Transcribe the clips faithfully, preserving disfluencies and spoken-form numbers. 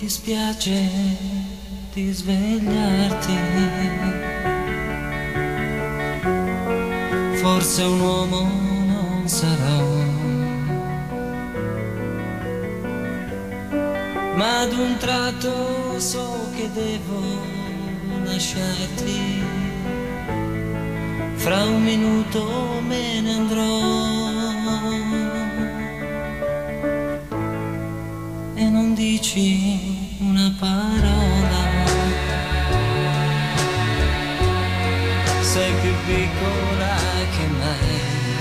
dispiace di svegliarti. Forse un uomo non sarò, ma ad un tratto so che devo lasciarti. Fra un minuto me ne andrò e non dici una parola. Sei più piccola che mai.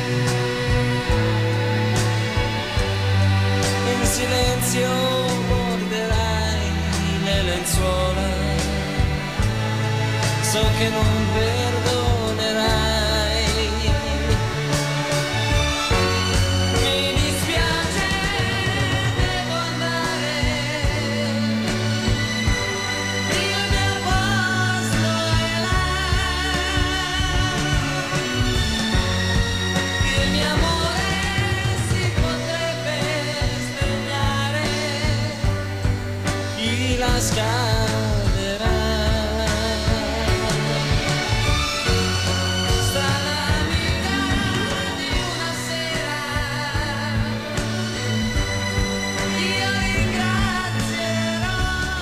In silenzio borderai le lenzuola. So che non perdonerai. Scaderà. Strana amica di una sera, io ringrazierò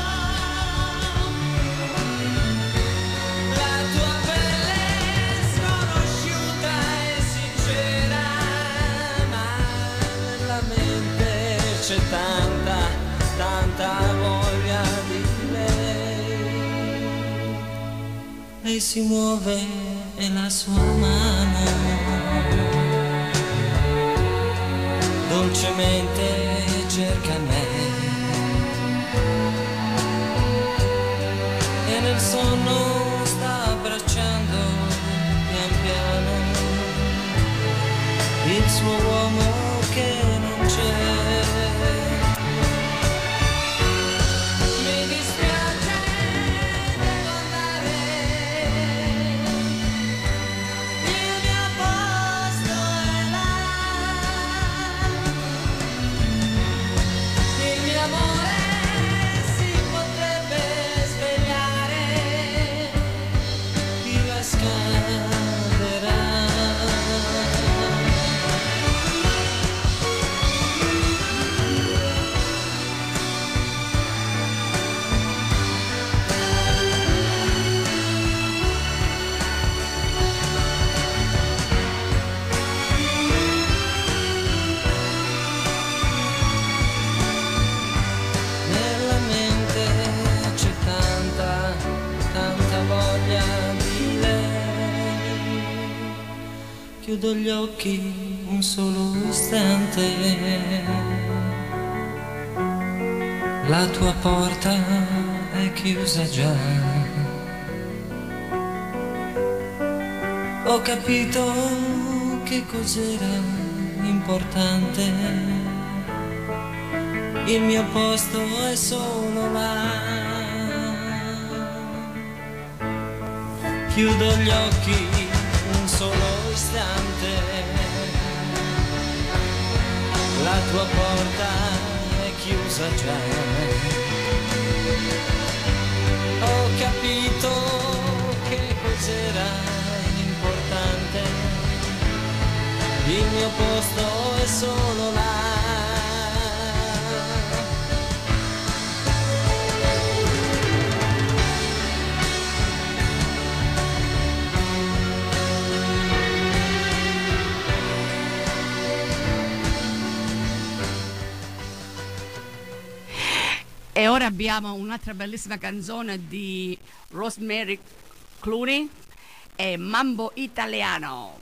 la tua pelle sconosciuta e sincera, ma nella mente c'è tanta, tanta voglia di lei si muove e la sua mano dolcemente cerca me e nel sonno sta abbracciando pian piano il suo uomo che non c'è. Chiudo gli occhi un solo istante, la tua porta è chiusa già. Ho capito che cos'era importante, il mio posto è solo là. Chiudo gli occhi un solo istante, la tua porta è chiusa già. Ho capito che cos'era importante, il mio posto è solo là. E ora abbiamo un'altra bellissima canzone di Rosemary Clooney, è Mambo Italiano.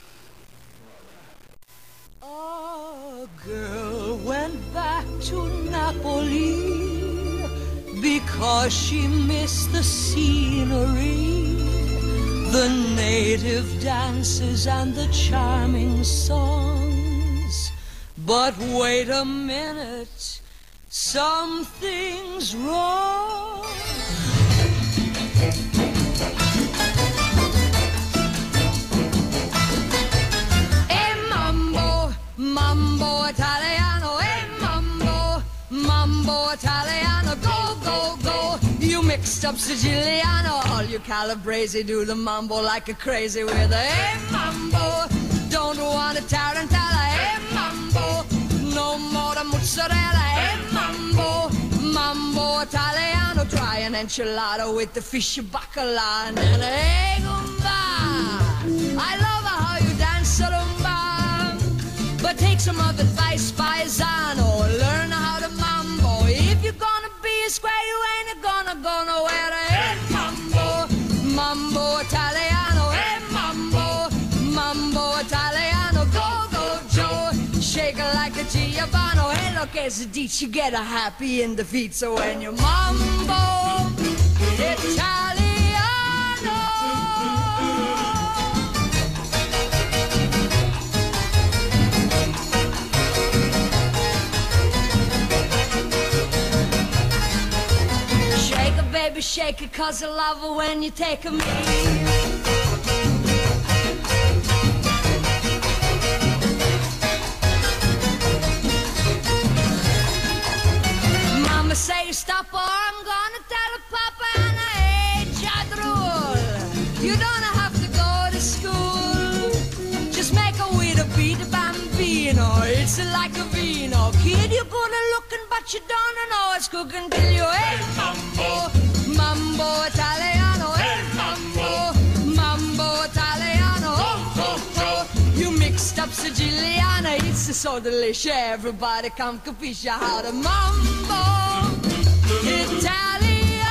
A girl went back to Napoli because she missed the scenery, the native dances and the charming songs. But wait a minute, something's wrong. E mambo, mambo italiano, e mambo, mambo italiano, go mixed up Siciliano. All you Calabrese do the mambo like a crazy with a hey mambo. Don't want a tarantella, hey mambo. No more the mozzarella, hey mambo. Mambo Italiano, try an enchilada with the fish bacala. And then hey gumba, I love how you dance rumba. But take some of advice, paisano. Learn how to mambo. If you're gonna be a square, you ain't gonna go nowhere. Hey mambo, mambo Italiano. Hey mambo, mambo Italiano. Go, go, Joe. Shake it like a Giovanni. Hey, look, as a ditch, you get a happy in the feet. So when you mambo Italiano. Baby, shake it, cause I love it when you take me. Mama say stop or I'm gonna tell Papa and I ain't Jadrul. You don't have to go to school. Just make a with a beat a bambino. It's like a vino. Kid, you're good at looking, but you don't know it's cooking till you ain't mambo. Mambo Italiano, hey mambo, mambo Italiano, oh, oh, oh. You mixed up Siciliana, it's so delicious. Everybody come capisce how to mambo Italiano.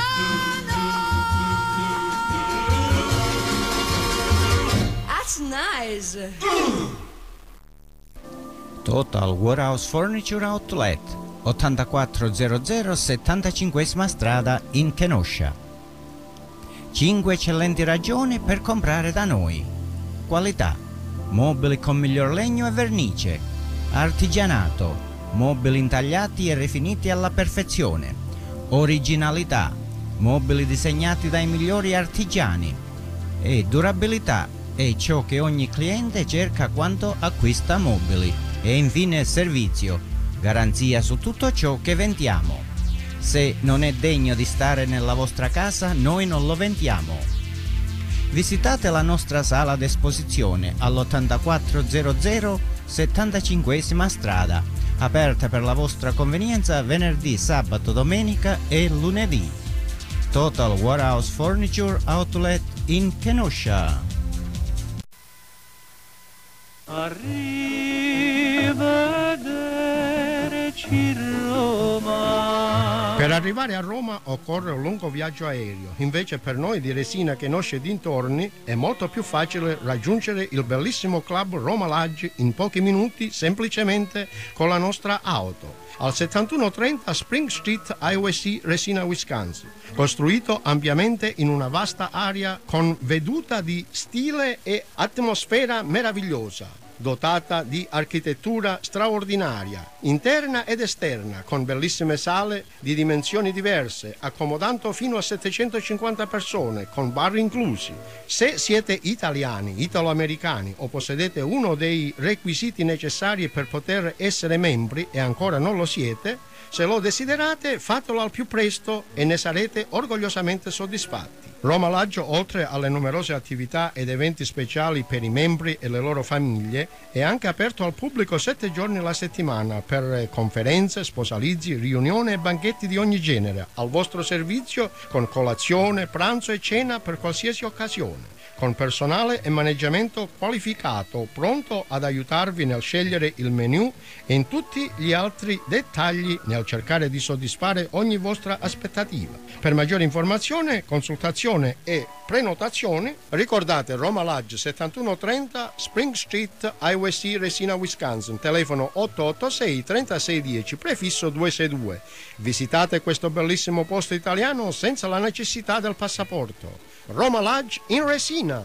That's nice. Total Warehouse Furniture Outlet, ottantaquattrocento settantacinquesima strada in Kenosha. Cinque eccellenti ragioni per comprare da noi. Qualità: mobili con miglior legno e vernice. Artigianato: mobili intagliati e rifiniti alla perfezione. Originalità: mobili disegnati dai migliori artigiani. E durabilità: è ciò che ogni cliente cerca quando acquista mobili. E infine servizio: garanzia su tutto ciò che vendiamo. Se non è degno di stare nella vostra casa, noi non lo vendiamo. Visitate la nostra sala d'esposizione all'ottantaquattrocento settantacinquesima strada, aperta per la vostra convenienza venerdì, sabato, domenica e lunedì. Total Warehouse Furniture Outlet in Kenosha. Arrivederci Roma. Per arrivare a Roma occorre un lungo viaggio aereo, invece per noi di Resina, Kenosha e dintorni è molto più facile raggiungere il bellissimo club Roma Lodge in pochi minuti semplicemente con la nostra auto. Al settantuno trenta Spring Street, Highway C, Resina, Wisconsin, costruito ampiamente in una vasta area con veduta di stile e atmosfera meravigliosa, dotata di architettura straordinaria, interna ed esterna, con bellissime sale di dimensioni diverse, accomodando fino a settecentocinquanta persone, con bar inclusi. Se siete italiani, italo-americani o possedete uno dei requisiti necessari per poter essere membri e ancora non lo siete, se lo desiderate fatelo al più presto e ne sarete orgogliosamente soddisfatti. Roma Lodge, oltre alle numerose attività ed eventi speciali per i membri e le loro famiglie, è anche aperto al pubblico sette giorni alla settimana per conferenze, sposalizi, riunioni e banchetti di ogni genere, al vostro servizio con colazione, pranzo e cena per qualsiasi occasione, con personale e maneggiamento qualificato, pronto ad aiutarvi nel scegliere il menù e in tutti gli altri dettagli nel cercare di soddisfare ogni vostra aspettativa. Per maggiore informazione, consultazione e prenotazioni, ricordate Roma Lodge settantuno trenta Spring Street, Highway C, Resina, Wisconsin, telefono otto otto sei trentasei dieci, prefisso duecentosessantadue. Visitate questo bellissimo posto italiano senza la necessità del passaporto. Roma Lodge in Resina.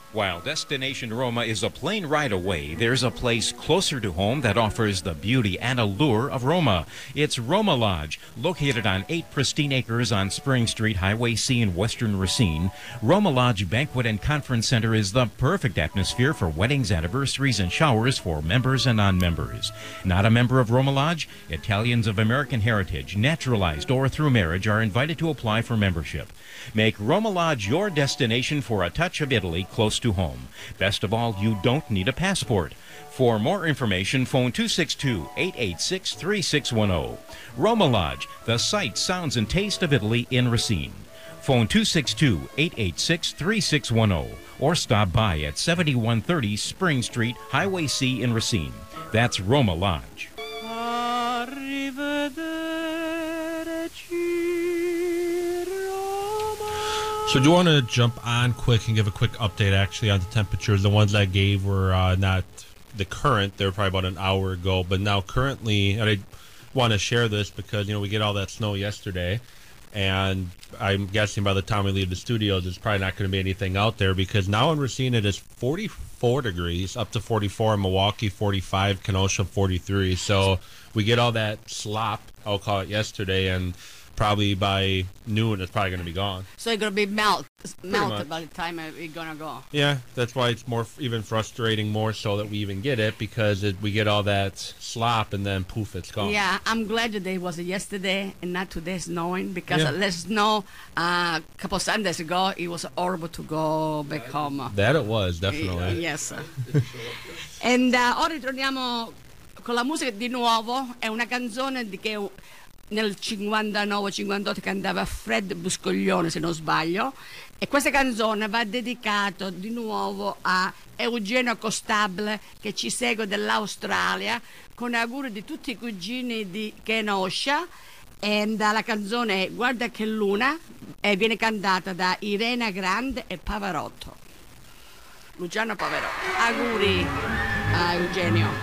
While Destination Roma is a plane ride away, there's a place closer to home that offers the beauty and allure of Roma. It's Roma Lodge, located on eight pristine acres on Spring Street, Highway C in Western Racine. Roma Lodge Banquet and Conference Center is the perfect atmosphere for weddings, anniversaries, and showers for members and non-members. Not a member of Roma Lodge? Italians of American heritage, naturalized or through marriage, are invited to apply for membership. Make Roma Lodge your destination for a touch of Italy close to home. Best of all, you don't need a passport. For more information, phone two six two, eight eight six, three six one zero. Roma Lodge, the sight, sounds, and taste of Italy in Racine. Phone two six two, eight eight six, three six one zero or stop by at seventy-one thirty Spring Street, Highway C in Racine. That's Roma Lodge. So do you want to jump on quick and give a quick update actually on the temperatures? The ones I gave were uh, not the current. They were probably about an hour ago. But now currently, and I want to share this because, you know, we get all that snow yesterday. And I'm guessing by the time we leave the studios, there's probably not going to be anything out there because now in Racine it is forty-four degrees, up to forty-four in Milwaukee, forty-five, Kenosha, forty-three. So we get all that slop, I'll call it, yesterday, and probably by noon it's probably going to be gone. So it's going to be melt, melted by the time it's going to go. Yeah, that's why it's more even frustrating more so that we even get it because it, we get all that slop and then poof, it's gone. Yeah, I'm glad that it was yesterday and not today snowing because Yeah. less snow uh, a couple of Sundays ago, it was horrible to go back home. That it was, definitely. Eh, yes. And uh, ora ritorniamo con la musica di nuovo, è una canzone di che nel cinquantanove cinquantotto cantava Fred Buscoglione, se non sbaglio, e questa canzone va dedicata di nuovo a Eugenio Costable che ci segue dall'Australia, con auguri di tutti i cugini di Kenosha. E la canzone è Guarda che luna e viene cantata da Irena Grande e Pavarotto, Luciano Pavarotto. Auguri a Eugenio.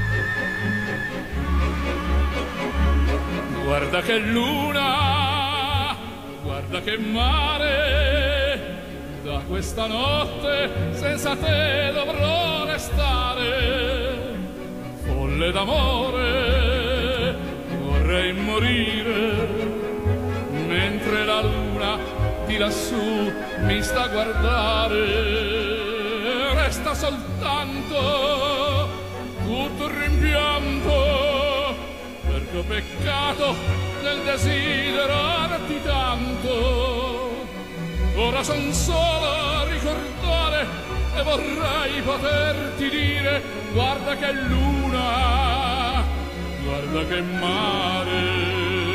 Guarda che luna, guarda che mare, da questa notte senza te dovrò restare. Folle d'amore, vorrei morire, mentre la luna di lassù mi sta a guardare. Resta soltanto tutto il rimpianto, perché ho peccato nel desiderarti tanto. Ora son solo a ricordare e vorrei poterti dire guarda che luna, guarda che mare.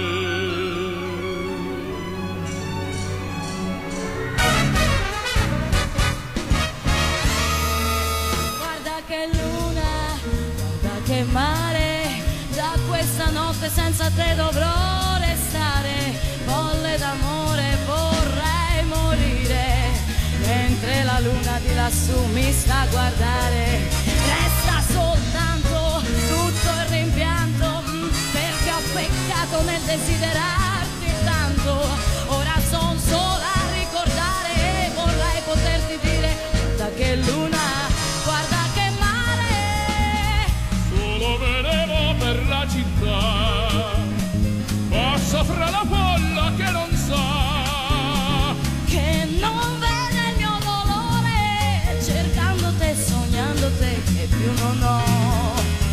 Guarda che luna, guarda che mare, da questa notte senza te dovrò restare. Folle d'amore vorrei morire, mentre la luna di lassù mi sta a guardare. Resta soltanto tutto il rimpianto, perché ho peccato nel desiderarti tanto. Ora son sola a ricordare e vorrei poterti dire guarda che luna, guarda che mare. Solo vedevo per la città, passo fra la folla che non sa, che non vede il mio dolore, cercando te, sognando te, e più non ho.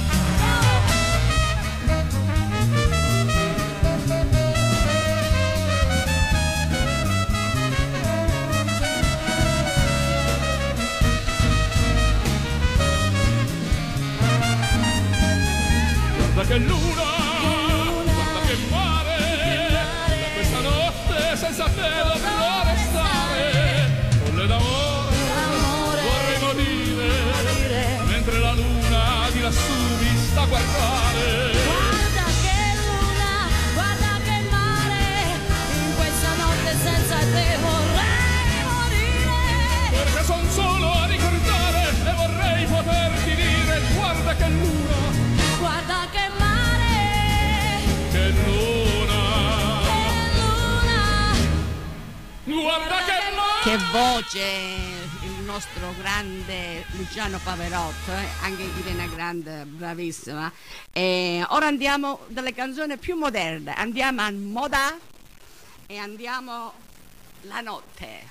Guarda che luna, guarda che mare, da questa notte senza te dovrò restare. Folle d'amore, vorrei morire, mentre la luna di lassù mi sta a guardare. Guarda che luna, guarda che mare, in questa notte senza te vorrei morire. Perché son solo a ricordare e vorrei poterti dire guarda che luna, guarda che mare, che luna, che luna, guarda che mare. Che voce il nostro grande Luciano Pavarotti, eh? Anche Irene Grande, bravissima. E ora andiamo dalle canzoni più moderne, andiamo a moda e andiamo la notte.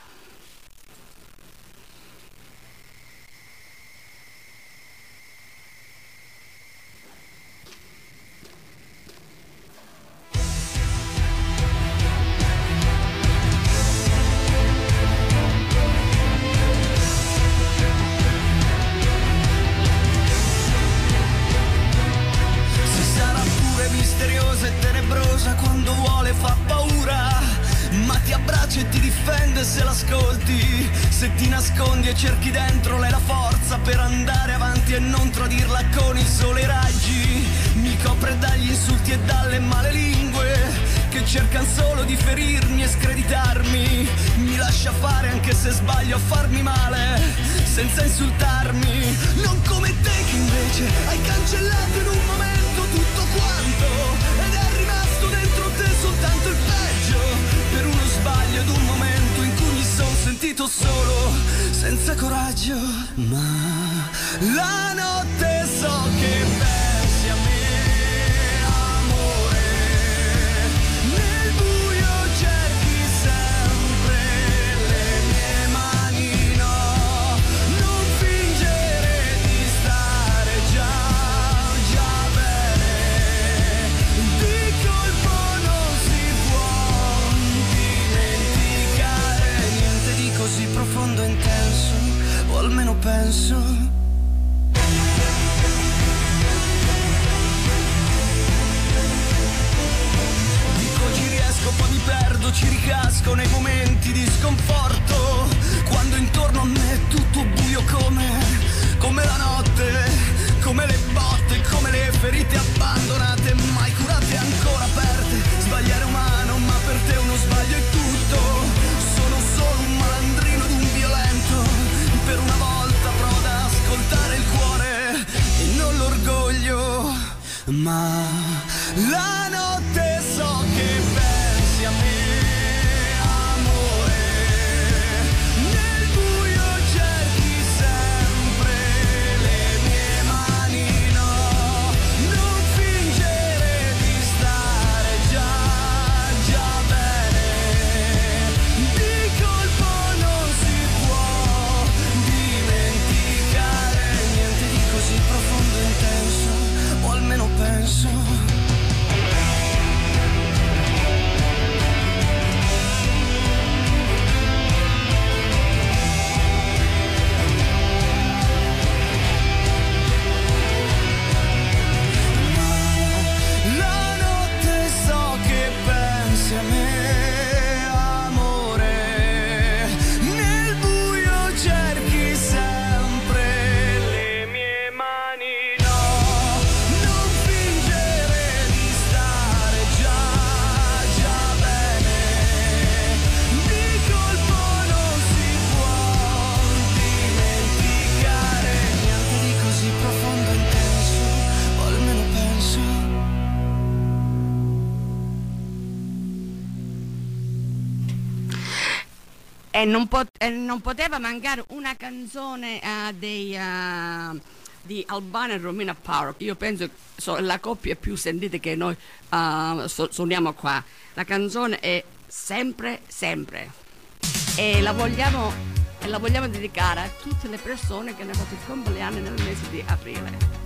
Misteriosa e tenebrosa, quando vuole fa paura, ma ti abbraccia e ti difende se l'ascolti. Se ti nascondi e cerchi dentro lei la forza per andare avanti e non tradirla con il sole e i raggi. Mi copre dagli insulti e dalle male lingue che cercano solo di ferirmi e screditarmi. Mi lascia fare anche se sbaglio a farmi male senza insultarmi. Non come te che invece hai cancellato in un momento tutto quanto ed è rimasto dentro te soltanto il peggio, per uno sbaglio ed un momento in cui mi son sentito solo, senza coraggio. Ma la notte so che pensi a me, amore, nel buio cerchi sempre le mie mani, no, non fingere di stare già così profondo e intenso, o almeno penso. Dico ci riesco, poi mi perdo, ci ricasco nei momenti di sconforto, quando intorno a me è tutto buio come, come la notte, come le botte, come le ferite abbandonate, mai curate ancora aperte. Sbagliare è umano, ma per te uno sbaglio è tutto. Sono solo un malandrino ed un violento, per una volta provo ad ascoltare il cuore e non l'orgoglio. Ma la notte so che pensi a me, amore, nel buio cerchi sempre le mie mani, no, non fingere di stare già, già bene, di colpo non si può dimenticare niente di così profondo e intenso, o almeno penso. La notte so che pensi a me, amore, nel buio cerchi sempre le mie mani, no, non fingere di stare già, già bene, di colpo non si può dimenticare niente di così profondo e intenso, o almeno penso. E non, pot- e non poteva mancare una canzone uh, dei, uh, di Albano e Romina Power. Io penso che so, la coppia più sentita che noi uh, so- suoniamo qua. La canzone è Sempre, Sempre. E la vogliamo, e la vogliamo dedicare a tutte le persone che hanno fatto il compleanno nel mese di aprile.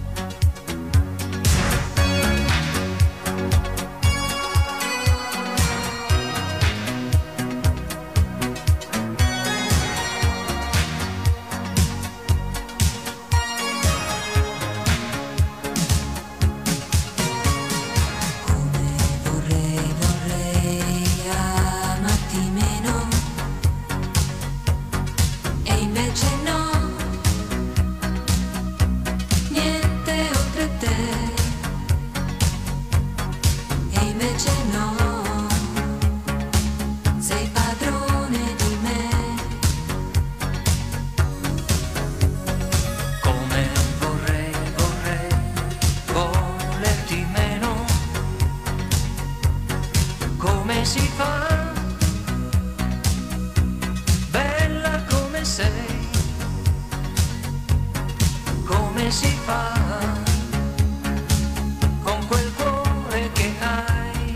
Vorrei, vorrei amarti meno, e invece no, niente oltre te, e invece no, sei padrone di me. Come vorrei, vorrei volerti meno, come si fa, bella come sei, si fa con quel cuore che hai.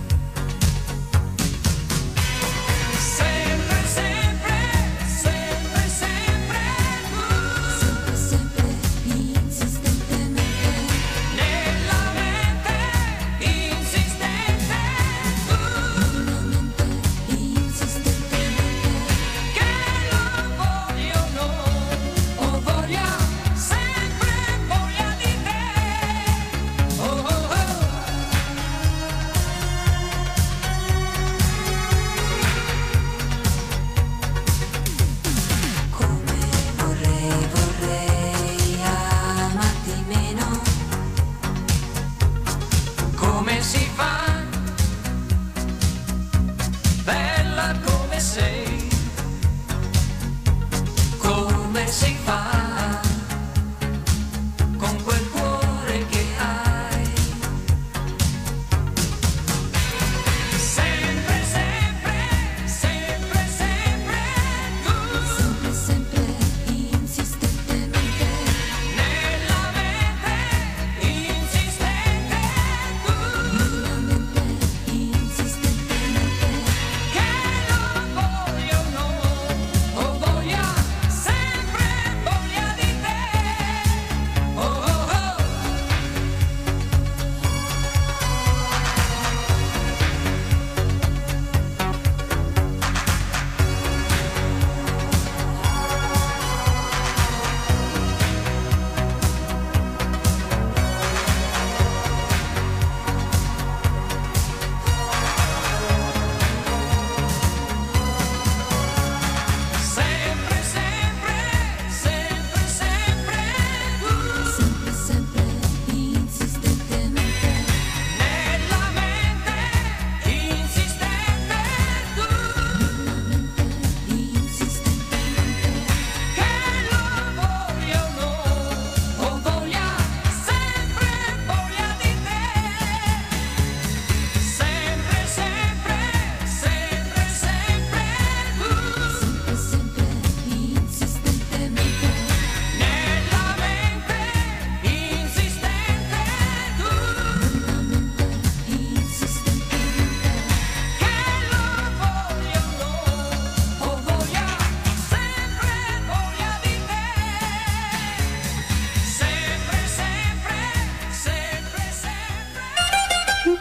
Sempre, sempre, sempre, sempre tu. Sempre, sempre, insistentemente. Nella mente insistente tu. Nella mente insistentemente. Che lo voglio no, ho voglia, sempre voglia di te. Oh oh oh. Come vorrei, vorrei amarti meno. Come si fa? Bella come sei. Come si fa? Con quel cuore che hai. Sempre, sempre, sempre, sempre tu. Sempre, sempre, insistentemente. Nella mente insistente tu. Nella mente insistentemente. Che lo voglio no, ho voglia, sempre voglia di te. Oh oh oh. Sempre, sempre, sempre, sempre tu. Sempre, sempre, insistentemente. Nella mente insistente tu. Nella mente insistentemente. Che lo voglio no, ho voglia, sempre voglia di te. Sempre, sempre, sempre, sempre tu. Sempre, sempre, insistentemente. Nella mente insistente tu. Nella mente insistentemente. Che lo voglio no, ho voglia, sempre voglia di te. Sempre, sempre, sempre, sempre.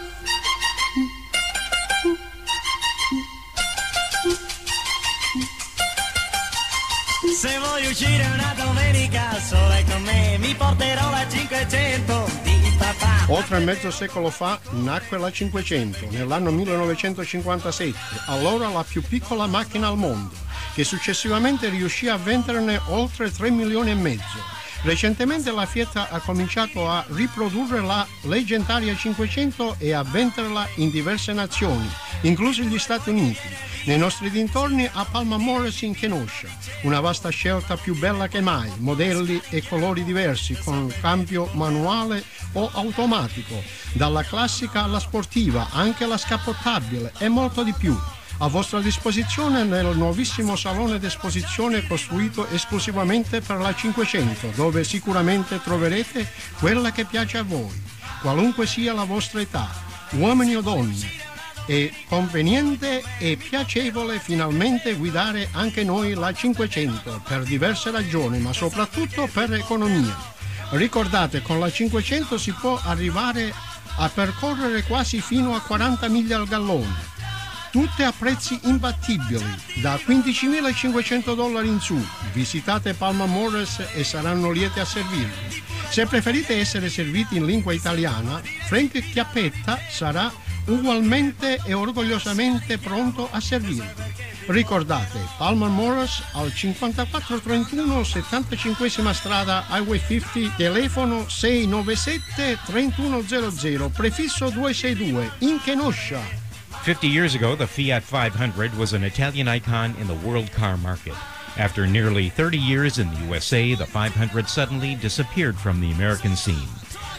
Se vuoi uscire una domenica sola con me, mi porterò la cinquecento di papà. Oltre mezzo secolo fa nacque la cinquecento, nell'anno millenovecentocinquantasette, allora la più piccola macchina al mondo, che successivamente riuscì a venderne oltre tre milioni e mezzo. Recentemente la Fiat ha cominciato a riprodurre la leggendaria cinquecento e a venderla in diverse nazioni, inclusi gli Stati Uniti. Nei nostri dintorni a Palma Morris in Kenosha, una vasta scelta più bella che mai, modelli e colori diversi con cambio manuale o automatico, dalla classica alla sportiva, anche la scappottabile e molto di più. A vostra disposizione nel nuovissimo salone d'esposizione costruito esclusivamente per la cinquecento, dove sicuramente troverete quella che piace a voi, qualunque sia la vostra età, uomini o donne. È conveniente e piacevole finalmente guidare anche noi la cinquecento per diverse ragioni, ma soprattutto per economia. Ricordate, con la cinquecento si può arrivare a percorrere quasi fino a quaranta miglia al gallone. Tutte a prezzi imbattibili, da quindicimilacinquecento dollari in su. Visitate Palma Morris e saranno lieti a servirvi. Se preferite essere serviti in lingua italiana, Frank Chiappetta sarà ugualmente e orgogliosamente pronto a servirvi. Ricordate, Palma Morris al cinquantaquattro trentuno settantacinquesima strada Highway cinquanta, telefono sei nove sette tre uno zero zero, prefisso duecentosesantadue, in Kenosha. Fifty years ago, the Fiat five hundred was an Italian icon in the world car market. After nearly thirty years in the U S A, the five hundred suddenly disappeared from the American scene.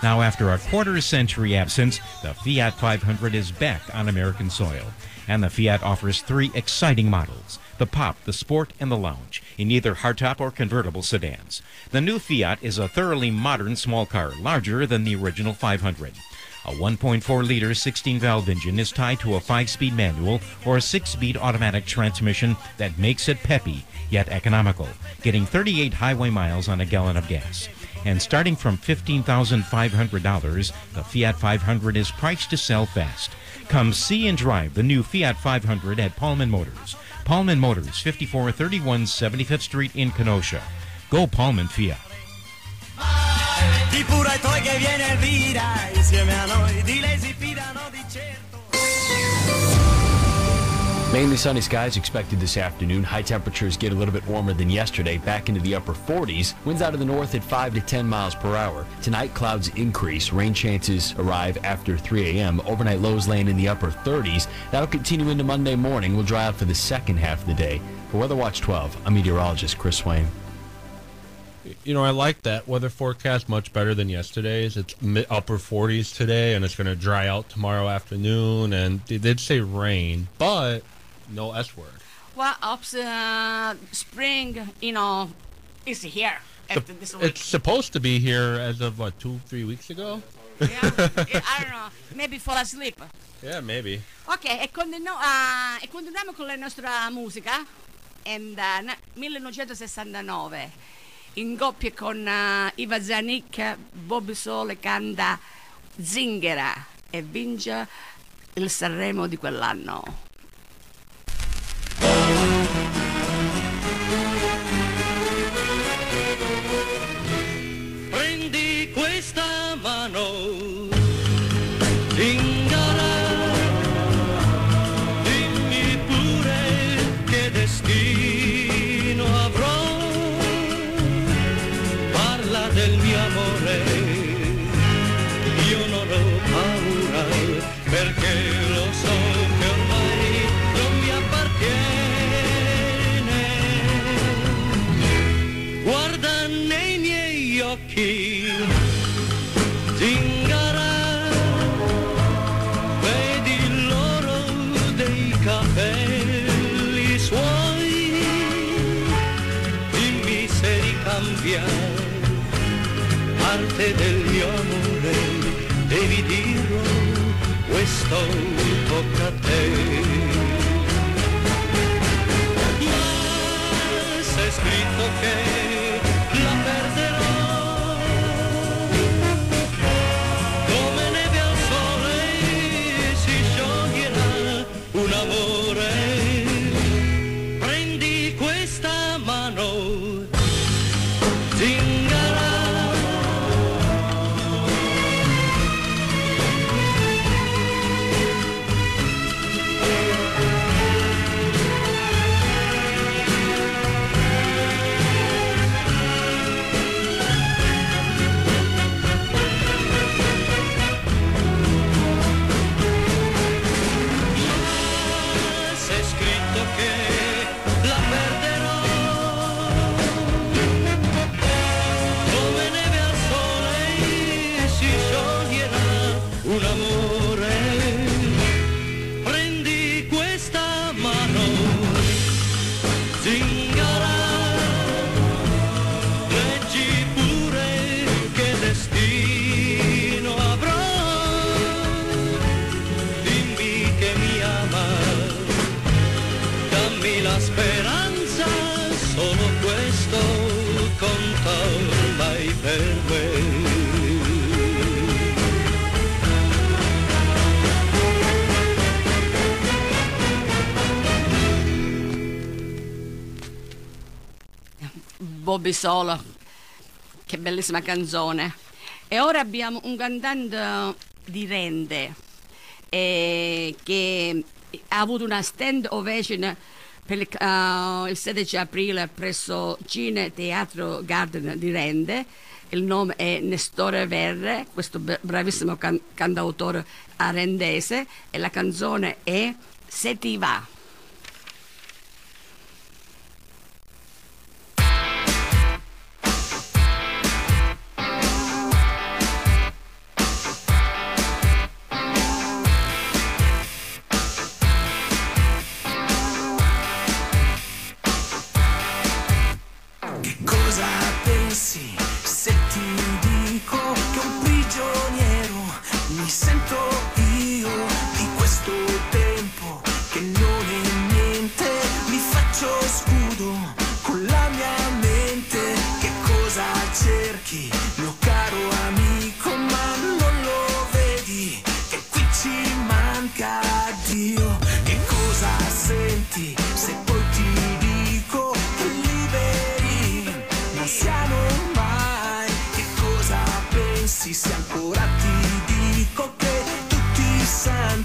Now, after a quarter century absence, the Fiat five hundred is back on American soil. And the Fiat offers three exciting models: the Pop, the Sport, and the Lounge, in either hardtop or convertible sedans. The new Fiat is a thoroughly modern small car, larger than the original five hundred. A one point four liter sixteen valve engine is tied to a five-speed manual or a six-speed automatic transmission that makes it peppy, yet economical, getting thirty-eight highway miles on a gallon of gas. And starting from fifteen thousand five hundred dollars, the Fiat five hundred is priced to sell fast. Come see and drive the new Fiat five hundred at Paulman Motors. Paulman Motors, fifty-four thirty-one seventy-fifth Street in Kenosha. Go Paulman Fiat. Di pure ai tuoi che viene Elvira, insieme a noi, di lei si fidano di certo. Mainly sunny skies expected this afternoon. High temperatures get a little bit warmer than yesterday, back into the upper forties. Winds out of the north at five to ten miles per hour. Tonight, clouds increase. Rain chances arrive after three a.m. Overnight lows land in the upper thirties. That'll continue into Monday morning. We'll dry out for the second half of the day. For Weather Watch twelve, I'm meteorologist Chris Swain. You know, I like that weather forecast much better than yesterday's. It's mid upper forties today, and it's going to dry out tomorrow afternoon. And they did say rain, but no S word. Well, ups, uh, spring, you know, is here after this week. It's supposed to be here as of, what, two, three weeks ago? Yeah, I don't know, maybe fall asleep. Yeah, maybe. Ok, e, continuo- uh, e continuiamo con la nostra musica. And, uh, na- millenovecentosessantanove, in coppia con uh, Iva Zanicka, Bobby Sole canta Zingara e vince il Sanremo di quell'anno. Prendi questa mano, Zingara, dimmi pure che destino avrò, parla del mio amore, io non ho paura, perché lo so che ormai non mi appartiene. Guarda nei miei occhi, Zingara, vedi l'oro dei capelli suoi, dimmi se ricambia parte del mio amore, devi dirlo, questo tocca a te. Ma c'è scritto che la perderò, come neve al sole si scioglierà un amore. Prendi questa mano, Zingara. C'è scritto che la perderò, come neve al sole si scioglierà un amore. Prendi questa mano, Zingara, leggi pure che destino avrò, dimmi che mi ama, dammi la speranza, solo questo conta ormai per me. Bobby Solo, che bellissima canzone. E ora abbiamo un cantante di Rende eh, che ha avuto una stand ovation per il, uh, il sedici aprile presso Cine Teatro Garden di Rende. Il nome è Nestore Verre, questo b- bravissimo can- cantautore arendese, e la canzone è Se ti va.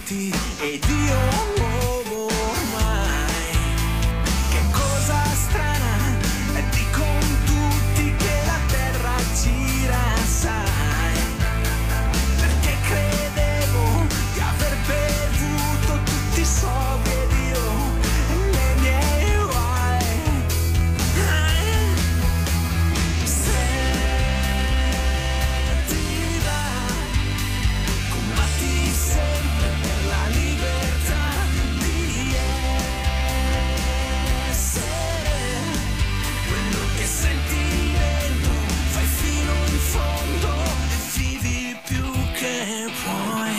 tutti ed io uomo ormai. Che cosa strana, dicono tutti che la terra gira, sai, perché credevo di aver bevuto tutti i soldi ed io nei miei guai. Senti, va, combatti sempre per la libertà di essere quello che senti dentro, fai fino in fondo e vivi più che puoi.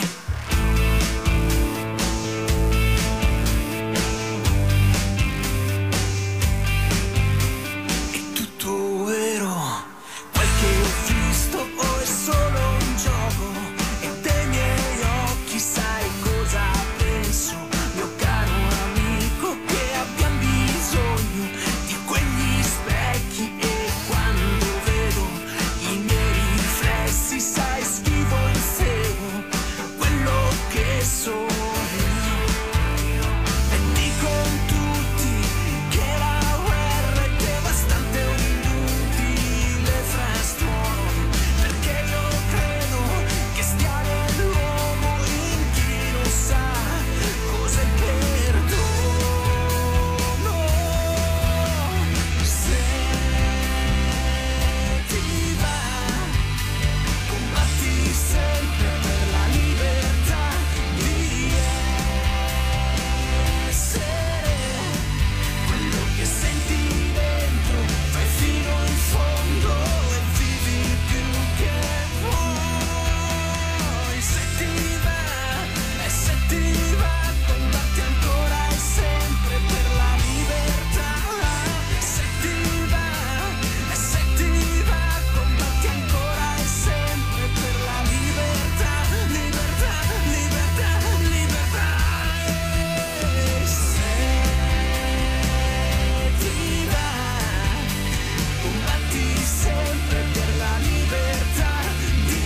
È tutto vero, quel che ho visto o è solo un gioco, e dei miei occhi sai cosa penso, mio caro amico, che abbiamo bisogno di quegli specchi, e quando vedo i miei riflessi sai schivo e seguo quello che sono io. E dicono tutti che la guerra è devastante, un inutile frastuono, perché io credo che stia nell'uomo in chi non sa cosa è il perdono. Se ti va, combatti sempre per la libertà di essere quello che senti dentro, fai fino in fondo e vivi più che puoi. Se ti va, e se ti va, combatti ancora e sempre per la libertà. Se ti va, e se ti va, combatti ancora e sempre per la libertà, libertà, libertà, libertà. E se ti va, combatti sempre per la libertà di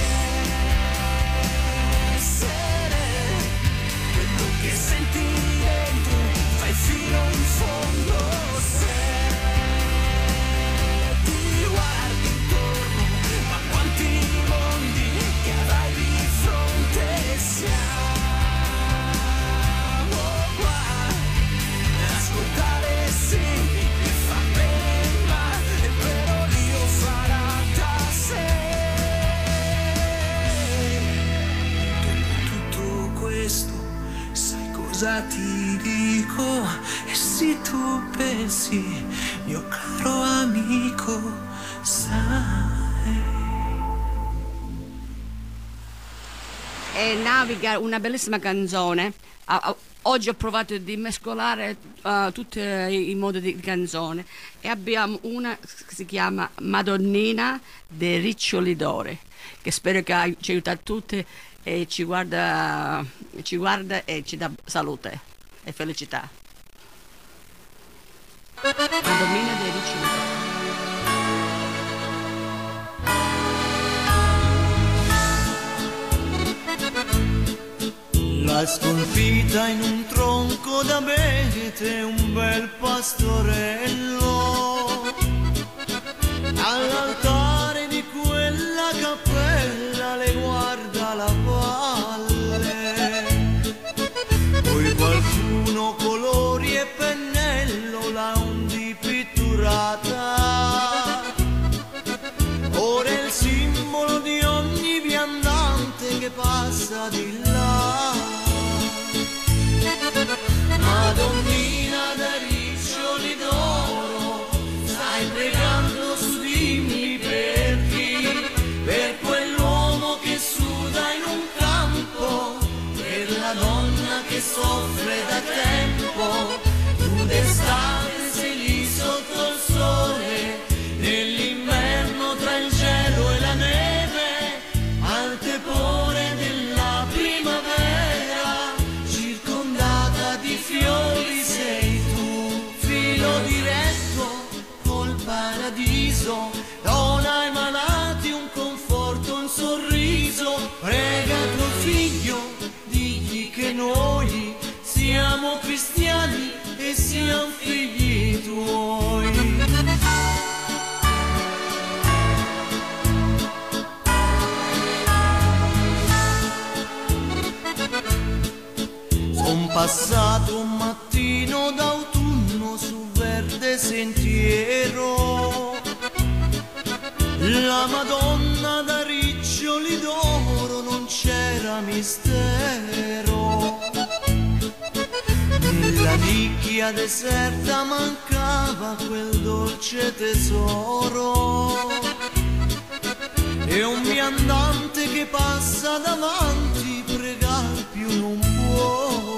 essere quello che senti dentro, fai fino in fondo. Se ti guardi intorno, ma quanti mondi che avrai di fronte, siamo qua ad ascoltare, sì, che fa bene, ma è vero, Dio farà da sé. Dopo tutto questo, sai cosa ti dico? E se tu pensi, mio caro amico, sai. E Naviga, una bellissima canzone. Ah, ah, oggi ho provato di mescolare ah, tutti i, i modi di canzone, e abbiamo una che si chiama Madonnina dei Riccioli d'Ore, che spero che ai- ci aiuti a tutti e ci guarda, ci guarda e ci dà salute e felicità. Madonnina dei Riccioli d'Ore. La scolpita in un tronco d'abete un bel pastorello, all'altare di quella cappella le guarda la valle. Poi qualcuno colori e pennello l'ha un di pitturata, ora è il simbolo di ogni viandante che passa di là. Madonnina dai riccioli d'oro, stai pregando su dimmi per chi? Per quell'uomo che suda in un campo, per la donna che soffre da tempo. Tu d'estate sei lì sotto il sole, nell'inverno tra il cielo e la neve, al tepore della primavera, circondata di fiori sei tu, filo diretto col paradiso, dona emanati un conforto, un sorriso, prega tuo figlio, digli che che noi siamo cristiani e siamo figli tuoi. Son passato un mattino d'autunno sul verde sentiero, la Madonna da riccioli d'oro, non c'era mistero. Nella nicchia deserta mancava quel dolce tesoro, e un viandante che passa davanti pregar più non può.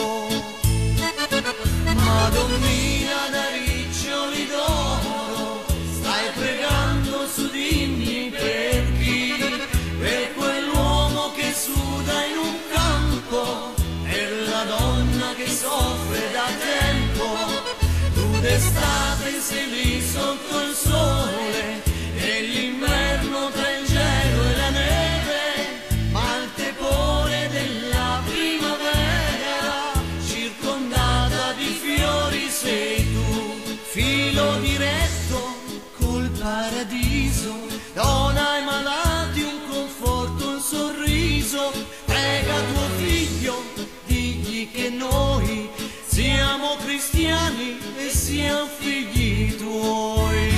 Madonnina da riccioli d'oro, stai pregando su dimmi per chi? Per quell'uomo che suda in un campo, per la donna che soffre da tempo. Tu d'estate sei lì sotto il sole, e l'inverno tra il gelo e la neve, ma il tepore della primavera, circondata di fiori sei tu. Filo diretto col paradiso, dona ai malati un conforto, un sorriso. Prega tuo figlio, digli che noi siamo cristiani e siamo figli tuoi.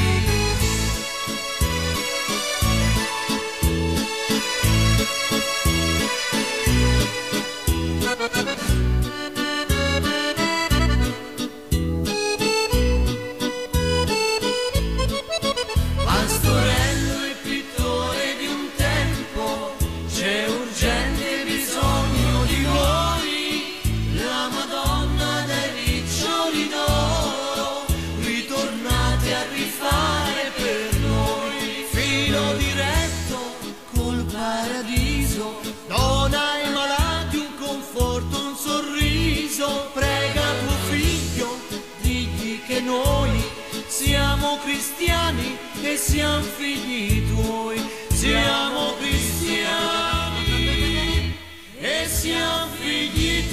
Pastorello e pittore di un tempo, c'è urgente bisogno di voi. La Madonna dai riccioli d'oro, ritornate a rifare per noi. Filo diretto col paradiso, dona ai malati un conforto, un sorriso. Prega tuo figlio, digli che noi siamo cristiani e siamo figli tuoi. Siamo cristiani e siamo figli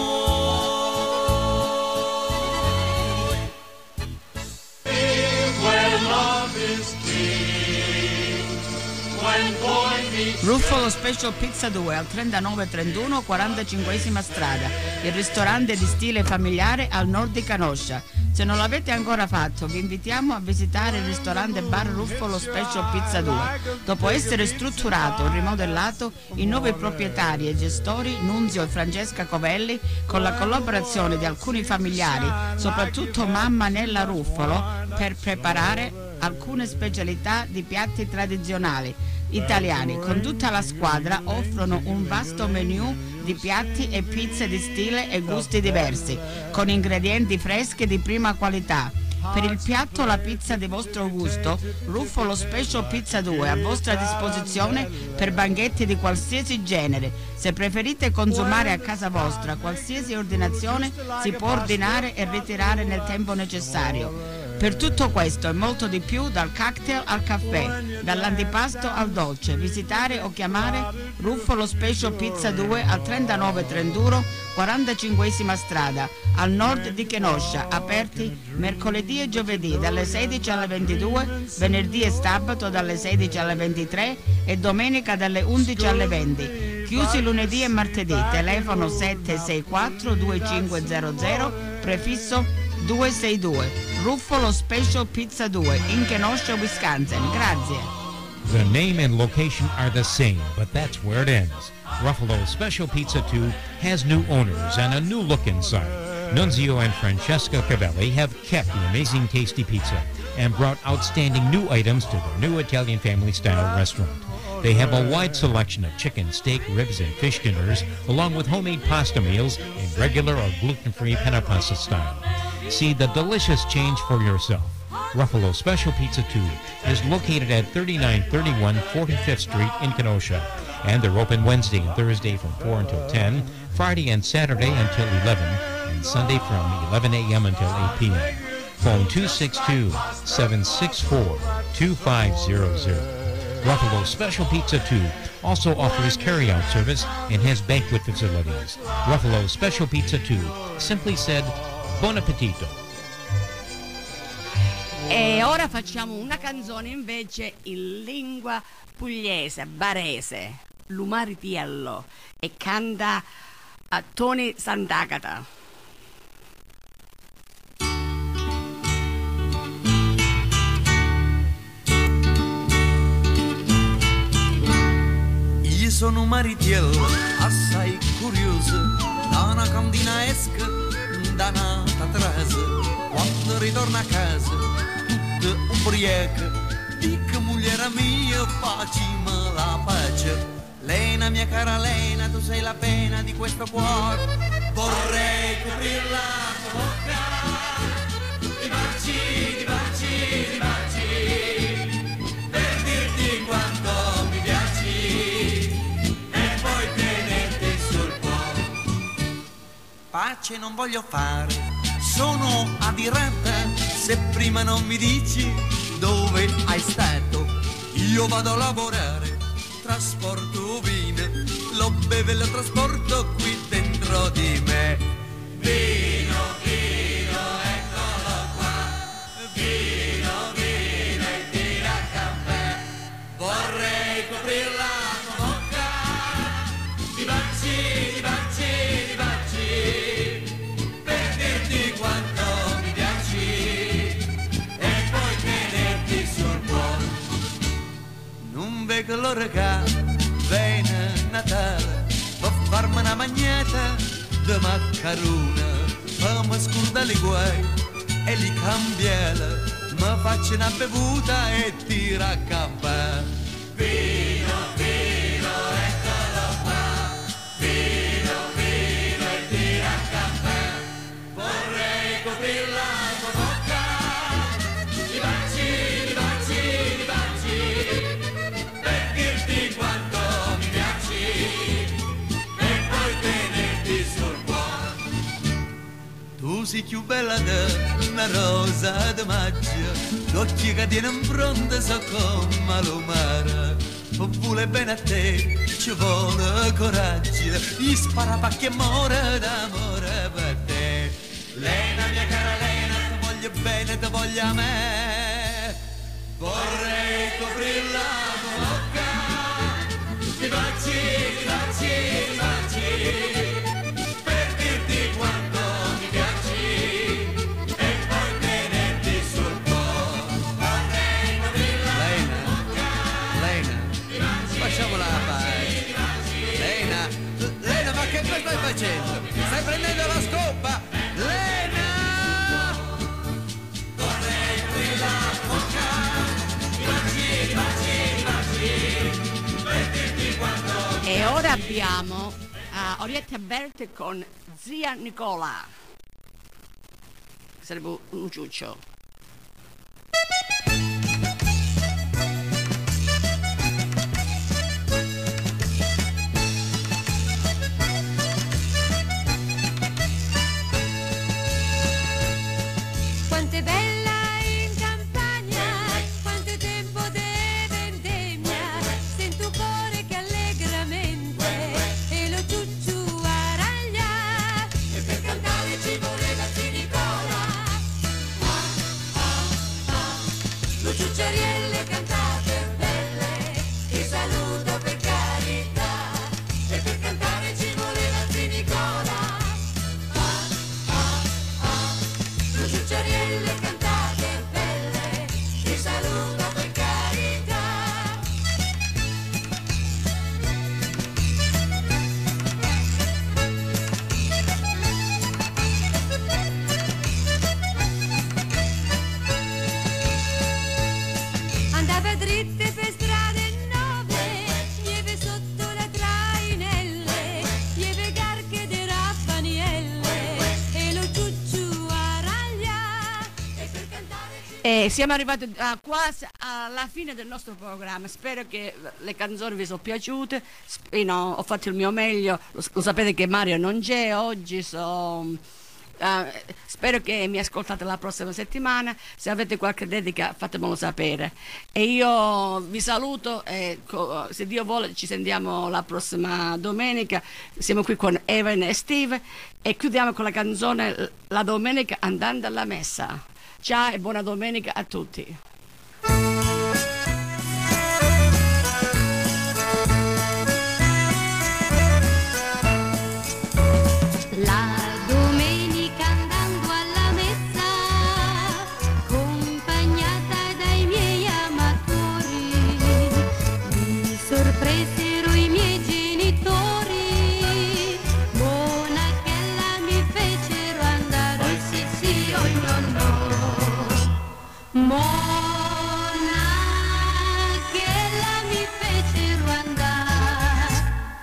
tuoi. Where love is king, when boy meets Ruffolo Special Pizza due al trentanove trentuno quarantacinquesima strada, il ristorante di stile familiare al nord di Canoscia. Se non l'avete ancora fatto, vi invitiamo a visitare il ristorante bar Ruffolo Special Pizza due. Dopo essere strutturato e rimodellato, i nuovi proprietari e gestori, Nunzio e Francesca Covelli, con la collaborazione di alcuni familiari, soprattutto mamma Nella Ruffolo, per preparare alcune specialità di piatti tradizionali italiani. Con tutta la squadra offrono un vasto menù di piatti e pizze di stile e gusti diversi, con ingredienti freschi di prima qualità. Per il piatto o la pizza di vostro gusto, Ruffolo Special Pizza due è a vostra disposizione per banchetti di qualsiasi genere. Se preferite consumare a casa vostra, qualsiasi ordinazione si può ordinare e ritirare nel tempo necessario. Per tutto questo e molto di più, dal cocktail al caffè, dall'antipasto al dolce, visitare o chiamare Ruffolo Special Pizza due al trentanove trentuno quarantacinquesima strada, al nord di Kenosha, aperti mercoledì e giovedì dalle sedici alle ventidue, venerdì e sabato dalle sedici alle ventitré e domenica dalle undici alle venti. Chiusi lunedì e martedì, telefono sette sei quattro due cinque zero zero, prefisso duecentoseintadue. Ruffolo Special Pizza due in Kenosha, Wisconsin. Grazie. The name and location are the same, but that's where it ends. Ruffalo Special Pizza two has new owners and a new look inside. Nunzio and Francesca Cavelli have kept the amazing tasty pizza and brought outstanding new items to their new Italian family-style restaurant. They have a wide selection of chicken, steak, ribs, and fish dinners, along with homemade pasta meals in regular or gluten-free penna pasta style. See the delicious change for yourself. Ruffalo Special Pizza two is located at thirty-nine thirty-one forty-fifth Street in Kenosha, and they're open Wednesday and Thursday from four until ten, Friday and Saturday until eleven, and Sunday from eleven a.m. until eight p.m. Phone two six two, seven six four, two five zero zero. Ruffalo Special Pizza two also offers carry-out service and has banquet facilities. Ruffalo Special Pizza two, simply said, buon appetito. E ora facciamo una canzone invece in lingua pugliese, barese, Lumaritiello, e canta a Tony Sant'Agata. Io sono un maritiello assai curioso, da una cantina esca, da una tatrasa, quando ritorno a casa, tutta ubriaca, dico mogliera mia, facciamo la pace. Lena, mia cara Lena, tu sei la pena di questo cuore, vorrei coprir la tua bocca, di baci, di baci, di baci, per dirti quanto mi piaci e poi tenerti sul cuore. Pace non voglio fare, sono adirata, se prima non mi dici dove hai stato. Io vado a lavorare, trasporto vino, lo bevo e lo trasporto qui dentro di me. Vino, vino, eccolo qua, vino, vino e tira a caffè. Vorrei coprir la tua bocca, di baci, di baci, di baci, per dirti quanto mi piaci e poi tenerti sul cuore. Non vedo l'ora che viene Natale, per farmi una magneta di maccarona, per mi scordare i guai e li cambiare, mi faccio una bevuta e tira a campare. Vino, vino, eccolo qua, vino, vino e tira a campare. Vorrei coprir la tua bocca, di baci, di baci, di baci, per dirti quanto mi piaci e poi tenerti sul cuore. Tu sei più bella di una rosa di maggio, l'occhio che tiene in fronte so come l'umara. Per vuole bene a te ci vuole coraggio, gli spara pacchi e muore d'amore per te. Lena, mia cara Lena, ti voglio bene, ti voglio a me. Vorrei coprir la tua bocca, di baci, di baci, di baci, per dirti quanto mi piaci e poi tenerti sul cuore. Vorrei coprir la tua bocca, Lena, facciamo la pace. Lena, Lena, ma che cosa stai facendo? Stai prendendo la scopa? Lena! Vorrei coprir la tua bocca, di baci, di baci, di baci, per dirti quanto. E ora abbiamo uh, Orietta Berti con Zia Nicola, che sarebbe un ciuccio. Quanto è bella in campagna, quanto tempo de vendemmia, sento cuore che allegramente e lo ciucciu araglia, e per cantare ci voleva Zia Nicola. Ah, ah, ah, lo ciucciarielle cantate belle, ti saluto per carità, e per cantare ci voleva Zia Nicola. Ah, ah, ah, lo ciucciarielle cantate belle, ti saluto per carità. Andava dritte per strade nuove, lieve sotto la trainelle, lieve garche de raffanielle, e lo ciucciu araglia, e per cantare ci E siamo arrivati a quasi alla fine del nostro programma. Spero che le canzoni vi sono piaciute. Sp- io no, ho fatto il mio meglio. Lo, lo sapete che Mario non c'è oggi, so, eh, spero che mi ascoltate la prossima settimana. Se avete qualche dedica fatemelo sapere. E io vi saluto e co- se Dio vuole ci sentiamo la prossima domenica. Siamo qui con Evan e Steve e chiudiamo con la canzone La domenica andando alla messa. Ciao e buona domenica a tutti. La domenica andando alla messa, accompagnata dai miei amatori, mi sorpresero i miei genitori, buona che la mi fecero andare, oh sì sì, oh no no, buona che la mi fecero andare,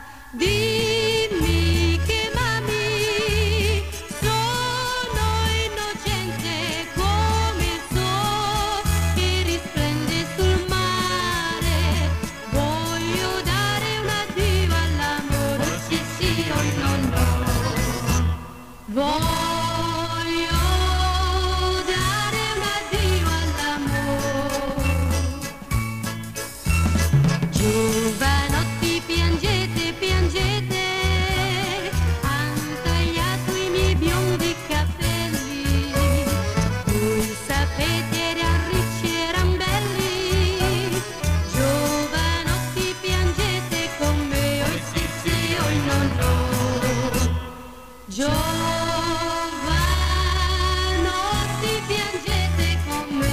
dimmi che mami sono innocente come il sole che risplende sul mare, voglio dare un addio all'amore, oh sì sì, oh no no, voglio dare un addio all'amore. Giovanotti piangete, piangete, han tagliato i miei biondi capelli, voi sapete erano ricci, eran belli, giovanotti piangete con me, oh sì sì, oh no no, giovanotti piangete con me,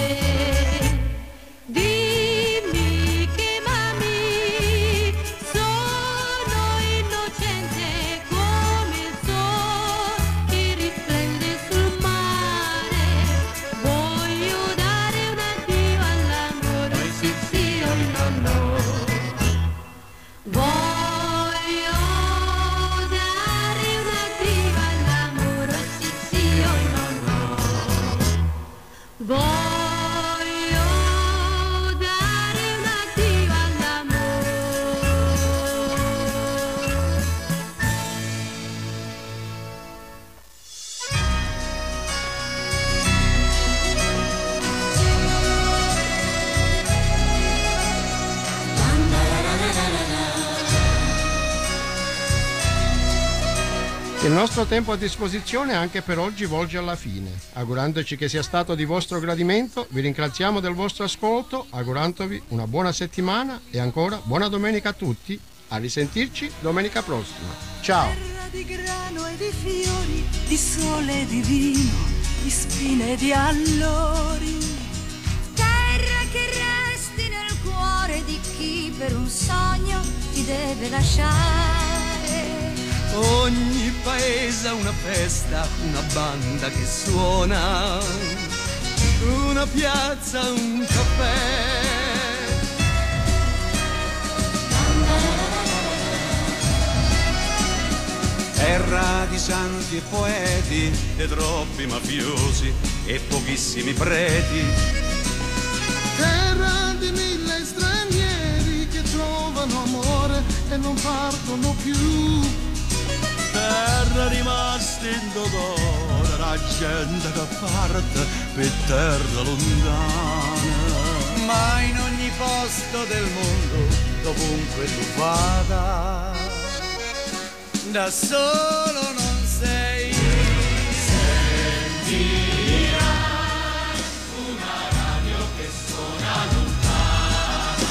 dimmi che mami sono innocente come il sole che risplende sul mare, voglio dare un addio all'amore, oh sì sì, oh no no, voglio dare un addio all'amore, oh sì sì, oh no no, voglio dare un addio all'amore. Il nostro tempo a disposizione anche per oggi volge alla fine. Augurandoci che sia stato di vostro gradimento, vi ringraziamo del vostro ascolto, augurandovi una buona settimana e ancora buona domenica a tutti. A risentirci domenica prossima. Ciao! Terra di grano e di fiori, di sole e di vino, di spine e di allori. Terra che resti nel cuore di chi per un sogno ti deve lasciare. Ogni paese ha una festa, una banda che suona, una piazza, un caffè. Terra di santi e poeti, e troppi mafiosi e pochissimi preti. Terra di mille stranieri che trovano amore e non partono più. Terra rimasta in dolore, la gente che parte per terra lontana. Ma in ogni posto del mondo, dovunque tu vada, da solo non sei. Sentirai una radio che suona lontana,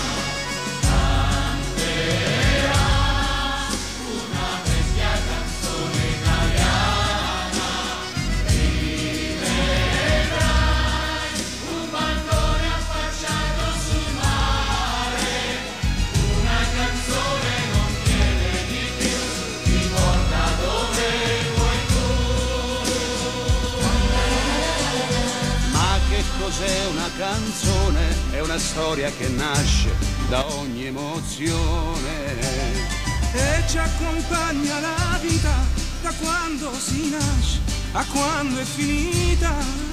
canterà una vecchia canzone italiana, rivedrai un bancone affacciato sul mare, una canzone non chiede di più, ti porta dove vuoi tu. Ma che cos'è una canzone? È una storia che nasce da ogni emozione E ci accompagna la vita da quando si nasce a quando è finita.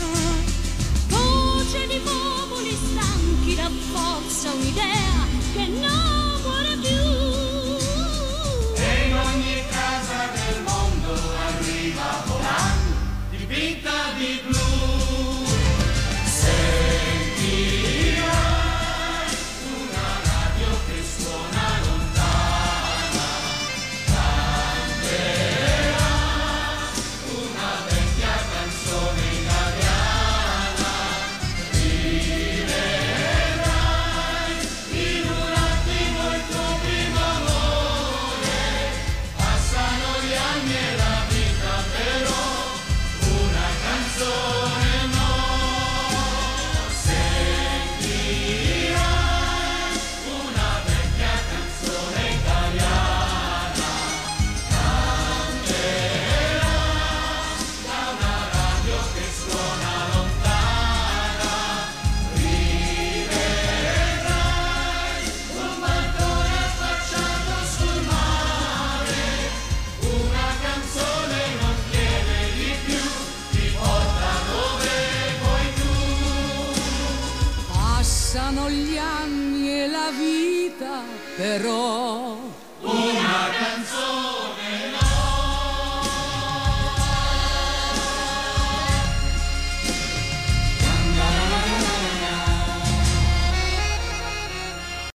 Voce di popoli stanchi rafforza un'idea che non muore più. e in ogni casa del mondo arriva volando il Passano gli anni e la vita, però una canzone